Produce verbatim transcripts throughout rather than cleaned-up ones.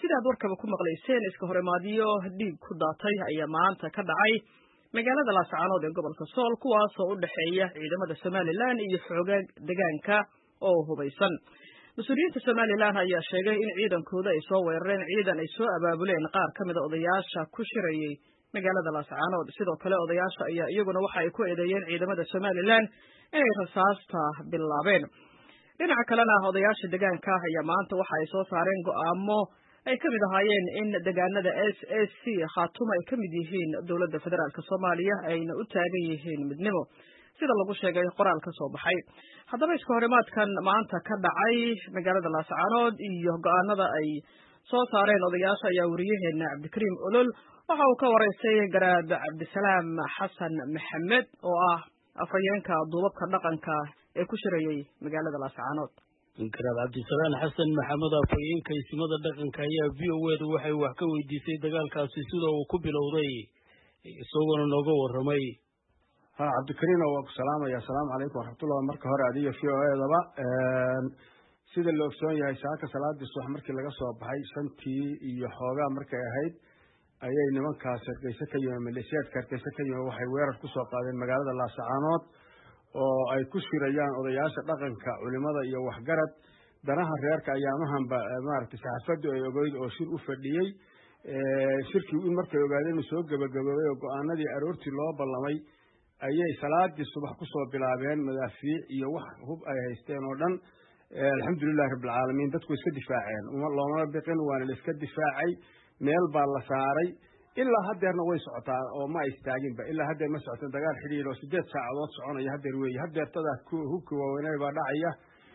sidaad warkaba ku maqlayseen iska horimaadyo dhiig ku daatay ayaa maanta ka dhacay magaalada Laascaanood ee gobolka Sool kuwaas oo u dhaxeeya ciidamada Somaliland iyo xoogag deegaanka oo hubaysan. Mas'uuliyiinta Somaliland ayaa sheegay in ciidankooda ay soo weerareen ciidan ay soo abaabuleen qaar ka mid ah odayaasha ku shirayay magaalada Laascaanood. Sidoo kale odayaasha ayaa iyaguna waxa ay ku eedeeyeen ciidamada Somaliland inay rasaasta bilaabeen. dhinaca kalena odayaasha deegaanka ayaa maanta waxa ay soo saareen go'aamo ay ka mid ahaayeen in deegaanada S S C Khaatuma ay ka mid yihiin dowladda federaalka Soomaaliya ayna u taagan yihiin midnimo sida lagu sheegay qoraal ka soo baxay. Haddaba iska horimaadkan maanta ka dhacay magaalada Laascaanood iyo go'aanada ay soo saareen odayaasha ayaa wariyaheena Cabdikariim Olol waxa uu ka wareysay Garaad Cabdisalaam Xasan Maxamed oo ah afhayeenka duubabka dhaqanka ee ku shirayay magaalada Laascaanood. Garaad Cabdisalaam Xasan Maxamed afhayeenka ismada dhaqanka ayaa V O A waxay wax ka weydiisay dagaalkaasi sida uu ku bilowday isagoo nooga waramay. ha Cabdikariim waa ku salaamaya assalaamu calaykum waraxmatullaahi marka hore adiga V O A daba ee sida loo ogsoon yahay saaka salaadii subax markii laga soo baxay shantii iyo xoogaa markay ahayd ayay nimankaas Hargeysa ka yimid maleeshiyaadka Hargeysa ka yimid waxay weerar ku soo qaadeen magaalada Laascaanood oo ay ku shirayaan odayaasha dhaqanka culimada iyo waxgarad danaha reerka ayaamahan ba maartay saxaafadu ay ogeyd oo shir u fadhiyay ee shirkii in markay ogaadeen soo gabagabay oo go'aanadii aroortii loo ballamay ayay salaadii subax ku soo bilaabeen madaafiic iyo wax hub ay haysteen oo dhan alxamdulillaah rabbil caalamiin dadku iska difaaceen uma looma biqin waana la iska difaacay meel baa la saaray ilaa hadeerna way socotaa oo ma istaagin ba ilaa hadeer ma socoto dagaal xiriir oo sideed saacadood soconaya hadeer weey hadeertada ku hubka waaweynay baa dhacaya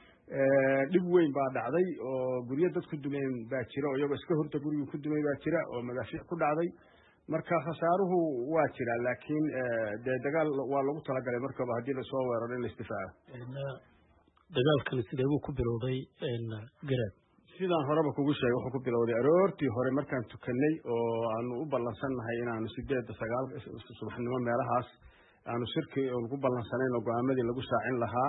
ee dib weyn baa dhacday oo guriyo dad ku dumeen baa jira oo iyaga iska horta guriga ku dumay baa jira oo madaafiic ku dhacday marka khasaaruhu waa jira laakiin ee dagaal waa lagu talagalay markaba hadii la soo weeraro in la istifaaco dagaalkan sidee uu ku bilowday een Garaad sidaan horeba kugu sheegay wuxuu ku bilowday aroortii hore markaan tukanay oo aanu u ballansanahay inaanu sideed sagaal subaxnimo meelahaas aanu shirkii oo ku ballansanayn oo go'aamadii lagu shaacin lahaa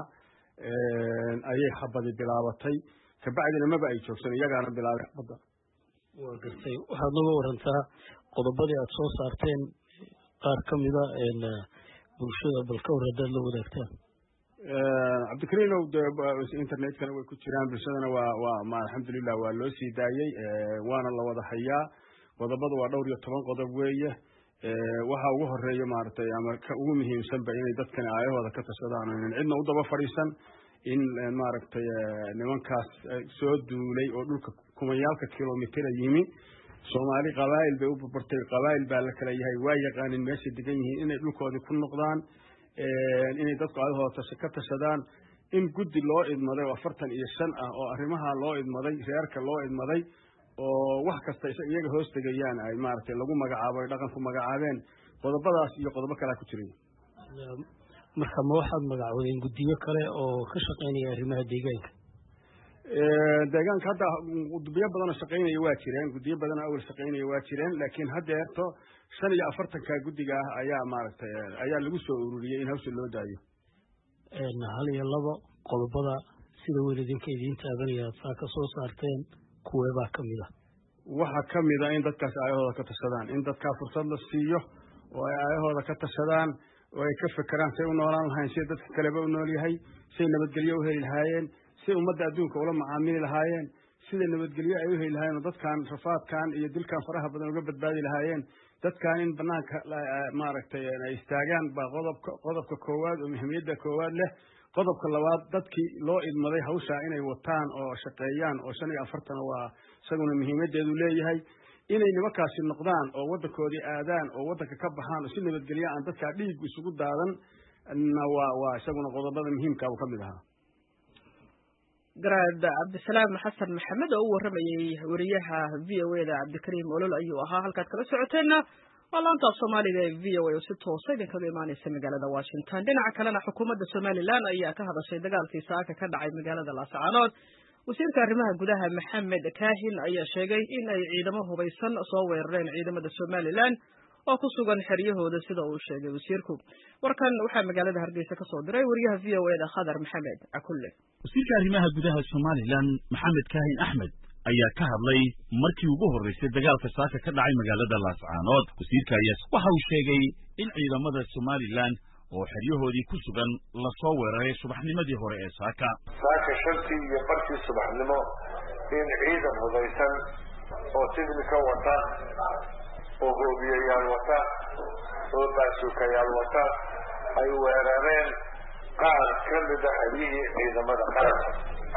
ee ayay xabadi bilaabatay ka bacdina maba ay joogsan iyagaana bilaabay xabada waa gartay waxaad nagu warantaa qodobadii aad soo saarteen qaar ka mid ah een bulshada balka warada la wadaagtaan Cabdikariim internetkana way ku jiraan bulshadana waa waa ma alxamdulillah waa loo sii daayay waana la wada hayaa qodobadu waa dhowr iyo toban qodob weeye waxa ugu horeeya maartay ama ka ugu muhiimsan ba inay dadkan aayahooda ka tashadaan in cidna u daba fariisan in maartay nimankaas soo duulay oo dhulka kumayaalka kiiloomitir yimi Soomaali qabaayil bay u burburtay qabaayil baa la kala yahay waa yaqaanin meesha degan yihiin inay dhulkooda ku noqdaan ee inay dadku aadahooda ka tashadaan in guddi loo idmaday oo afartan iyo shan ah oo arrimaha loo idmaday reerka loo idmaday oo wax kasta iyaga hoos tagayaan ay maartay lagu magacaabo dhaqanku magacaabeen qodobadaas iyo qodobo kale ku jiray marka ma waxaad magacaabeen guddiyo kale oo ka shaqeynaya arrimaha deegaanka ee deegaanka hadda guddiyo badan oo shaqeynaya waa jireen guddiyo badan oo shaqeynaya waa jireen laakiin haddeerto shan iyo afartan ka guddiga ayaa maartay ayaa lagu soo ururiyay in hawsha loo daayo een hal iyo labo qodobada sida weelidinka idin taabanaya saaka soo saarteen kuweeba kamid ah waxa kamid ah in dadkaas aayahooda ka tashadaan in dadka fursad la siiyo oo ay aayahooda ka tashadaan oo ay ka fikiraan say u noolaan lahayn si dadka kale ba u nool yahay say nabadgelyo u heli lahaayeen si ummadda adduunka ula macaamili lahaayeen sida nabadgelyo ay u heli lahaayeen dadkan rafaadkan iyo dilkan faraha badan uga badbaadi lahaayeen dadkan in banaanka maaragtay ay istaagaan ba qodobka qodobka koowaad oo muhiimada koowaad leh qodobka labaad dadkii loo idmaday hawsha inay wataan oo shaqeeyaan oo shan iyo afartan waa isaguna muhiimadeedu leeyahay inay nimankaasi noqdaan oo wadankoodii aadaan oo wadanka ka baxaan oo si nabadgelyo aan dadka dhiig isugu daadan waa waa isaguna qodobada muhiimka ah kamid ah Garaad Cabdisalaam Xasan Maxamed oo u waramayay wariyaha V O A da Cabdikariim Olol ayuu ahaa halkaad kala socoteena waa laanta Soomaaliga ee V O A oo si toos ah idinkaga imaanaysa magaalada Washington dhinaca kalena xukuumadda Somaliland ayaa ka hadashay dagaalkii saaka ka dhacay magaalada Laascaanood wasiirka arrimaha gudaha Maxamed Kaahin ayaa sheegay in ay ciidamo hubaysan soo weerareen ciidamada Somaliland oo ku sugan xeriyahooda sida uu sheegay wasiirku warkan waxa magaalada Hargeysa ka soo diray wariyaha V O A da Khadar Maxamed Akulle wasiirka arrimaha gudaha Somaliland Maxamed Kaahin Ahmed ayaa ka hadlay markii ugu horreysay dagaalka saaka ka dhacay magaalada Laascaanood. Wasiirka ayaa waxa uu sheegay in ciidamada Somaliland oo xeryahoodii ku sugan la soo weeraray subaxnimadii hore ee saaka. saaka shantii iyo barkii subaxnimo in ciidan hubeysan oo tignika wata oo hoobiyayaal wata oo baasuukayaal wata ay weerareen qaar ka mid ah xeryihii ciidamada qaranka.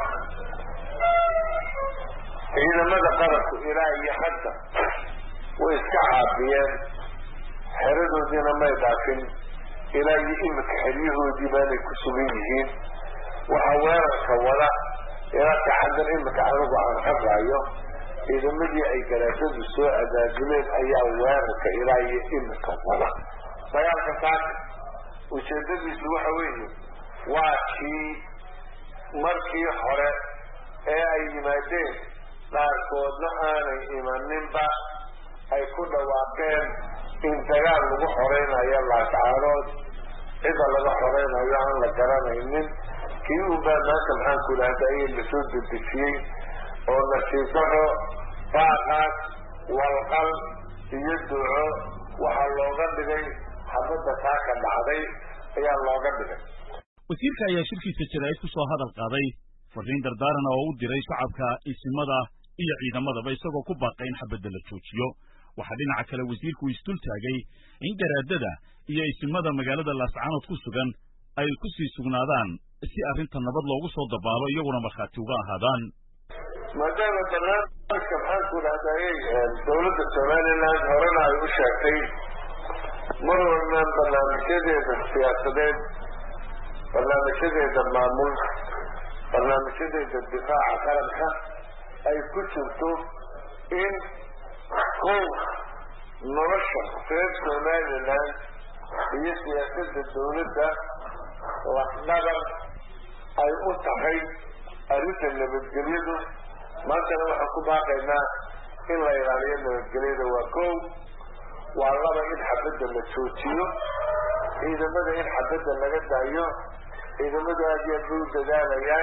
ciidamada qaranku ilaa iyo hadda way iska caabiyeen, xeradoodiina may dhaafin, ilaa iyo imika xeryahoodii baanay ku sugan yihiin. waxaa weerarka wada ilaa taxadan imika anigu aan hadlaayo ciidamadii ay garaadadu soo abaabuleen ayaa weerarka ilaa iyo imika wada. dagaalka saaka ujeedadiisu waxa weeye waa kii markii hore ee ay yimaadeen qaarkoodna aanay imaninba ay ku dhawaaqeen in dagaal lagu xoreynayo Laascaanood, cida laga xoreynayo aan la garanaynin. kii unbaa maanta maxaan ku idhahdaa in lasoo dedejiyey oo nasiib daro baaqaas walqal iyo duco waxaa looga dhigay xabadda saaka dhacday ayaa looga dhigay. wasiirka ayaa shirkiisa jaraa'id ku soo hadal qaaday fariin dardaaran oo u diray shacabka, isimada iyo ciidamadaba isagoo ku baaqay in xabadda la joojiyo. waxaa dhinaca kale wasiirku isdul taagay in garaadada iyo isimada magaalada Laascaanood ku sugan ay ku sii sugnaadaan si arrinta nabad loogu soo dabaalo iyaguna markhaati uga ahaadaan. maadaama barnaamijka maxaan ku idhahdayey dowladda Somaliland horena ay u sheegtay mar walbaan barnaamijyadeeda siyaasadeed, barnaamijyadeeda maamul, barnaamijyadeeda difaaca qaranka ay ku jirto in kow nolosha reer Somaliland iyo siyaasadda dowladda lafdhabar ay u tahay arrinta nabadgelyadu. maantana waxaan ku baaqaynaa in la ilaaliyo nabadgelyada. waa kow. waa laba, in xabadda la joojiyo, ciidamada in xabadda laga daayo. ciidamadu aad iyo aad bay u dadaalayaan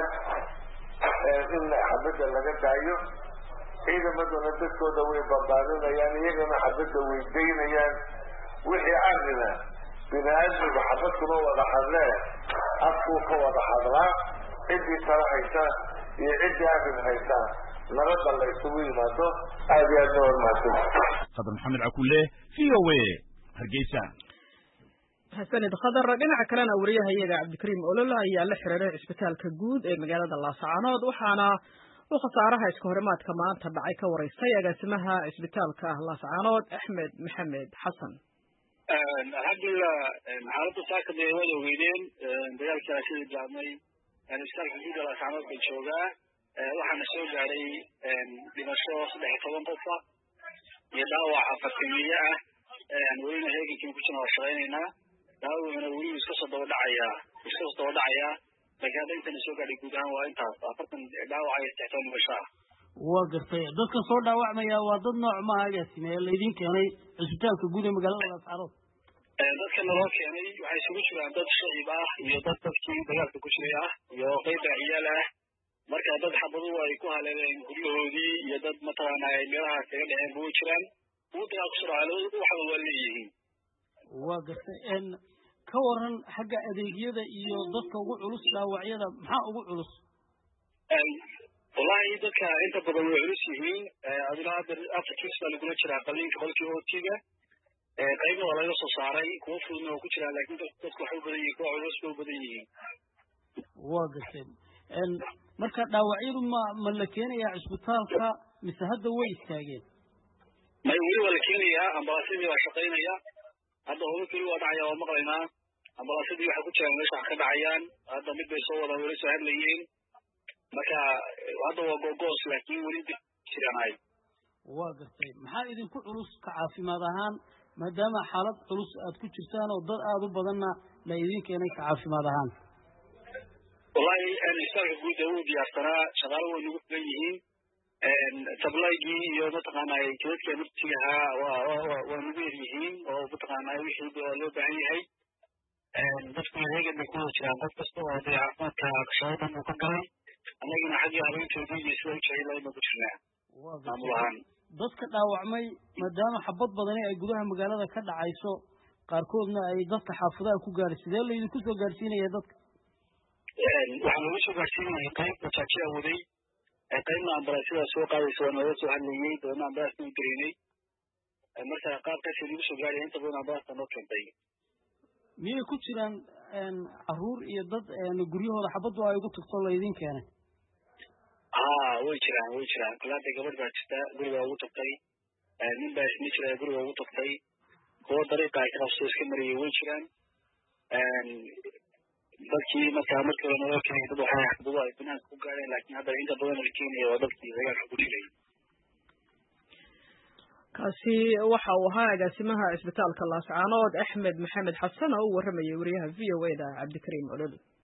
in xabadda laga daayo. ciidamaduna dadkooda way barbaarinayaan, iyagana xabadda way daynayaan. wixii arrina bini aadmigu xabad kuma wada hadlee, afkuu ka wada hadlaa. ciddii tala haysa iyo ciddii arrin haysa nabadda la isugu yimaado. aad iyo aadna waa mahadsan. Khadar Maxamed Cakulle, V O A, Hargeysa. xasanid khadar. dhinaca kalena wariyahayaga Cabdikariim Olol ayaa la xiriiray cisbitaalka guud ee magaalada Laascaanood, waxaana uu khasaaraha iska horimaadka maanta dhacay ka waraystay agaasimaha cisbitaalka Laascaanood Axmed Maxamed Xasan. alxamdulilah xaaladda saaka dee waad ogeydeen dagaalkii ashida bilaabmay cisbitaalka guud ee Laascaanood bay joogaa. waxaana soo gaaray dhimasho saddex iyo toban qofa iyo dhaawac afartamiye ah. welina heegankii ku jirna waa shaqaynaynaa. dhaawacuna weli iska soo daba dhacayaa iska soo daba dhacayaa laakiin hadda intana soo gaadhay guud ahaan waa intaas afartan dhaawac iyo saddex toban dhimasho ah. waa gartay. dadka soo dhaawacmaya waa dad nooc maaha agaasime ee laydin keenay cisbitaalka guud ee magaalada Laascaanood? dadka naloo keenay waxay isugu jiraan dad shacib ah iyo dad dadkii dagaalka ku jiray ah iyo qayb ciyaal ah. marka dad xabaduhu ay ku haleeleen guryahoodii iyo dad mataqaana ay meelaha kaga dhaceen buu jiraan. uu dagaal ku socdo waxa waa leeyihiin. waa gartay. en ka waran xagga adeegyada iyo dadka ugu culus dhaawacyada maxaa ugu culus? wallahi dadka inta badan way culus yihiin. adina hadda afar kiis baa lagula jiraa qalliinka qolkii ootiga. qaybna waa laga soo saaray, kuwa fududna waa ku jiraan, laakiin dadku waxay u badan yihiin kuwa culus bay u badan yihiin. waa gartay. en marka dhaawacyadu ma ma la keenayaa cisbitaalka mise hadda way istaageen? may weli waa la keenayaa. ambalaasyadii waa shaqaynaya. hadda howlo keli waa dhacaya waa maqlaynaa. ambalaasyadii waxay ku jiraan meesha wax ka dhacayaan. hadda mid bay soo wadaan weli soo hadlayeen. marka hadda waa googoos laakiin weli jiranaay. waa gartay. maxaa idinku culus ka caafimaad ahaan maadaama xaalad culus aad ku jirtaan oo dad aada u badanna la idin keenay ka caafimaad ahaan? wallahi cisbitaalka guud ee uu diyaarsanaa, shaqaale way nagu filan yihiin. sablaygii iyo mataqaanaa jidadka naftigahaa waa waa nagu yar yihiin oo mataqaanaa wixii waa loo baahan yahay. dadku heegan bay ku wada jiraan. dad kasta oo dee caafimaadka shaqadan uu ka galay annagina xaggii habeentoodii iyo sida u jecel aynu ku jirnaa. maamul ahaan dadka dhaawacmay maadaama xabad badani ay gudaha magaalada ka dhacayso qaarkoodna ay dadka xaafadaha ku gaadhay sidee laydinku soo gaadhsiinaya dadka waxaan lagu soo gaadhsiinayay qayb bajaajada waday qaybna ambalaasyada soo qaadaysa waa nooga soo hadlayey doona ambalaasna u dareynay marka qaabkaasi lagu soo gaadhay inta badan ambalaasta noo keentay miyay ku jiraan caruur iyo dad guryahooda xabaddu ay ugu tagto laydin keenay haa way jiraan way jiraan kalaada gabadh baa jirta guriga ugu tagtay nin baa isma jira guriga ugu tagtay kuwo dariiqa ay ka qabso iska mariyay way jiraan dadkii markaa markii hore naloo keenay dad waxay xabado ay banaanka ku gaadheen laakiin hadda inta badan la keenaya waa dadkii dagaalka ku dhigay kaasi waxa uu ahaa agaasimaha cisbitaalka laascaanood axmed maxamed xasan oo u waramayay wariyaha v o a da cabdikariim olol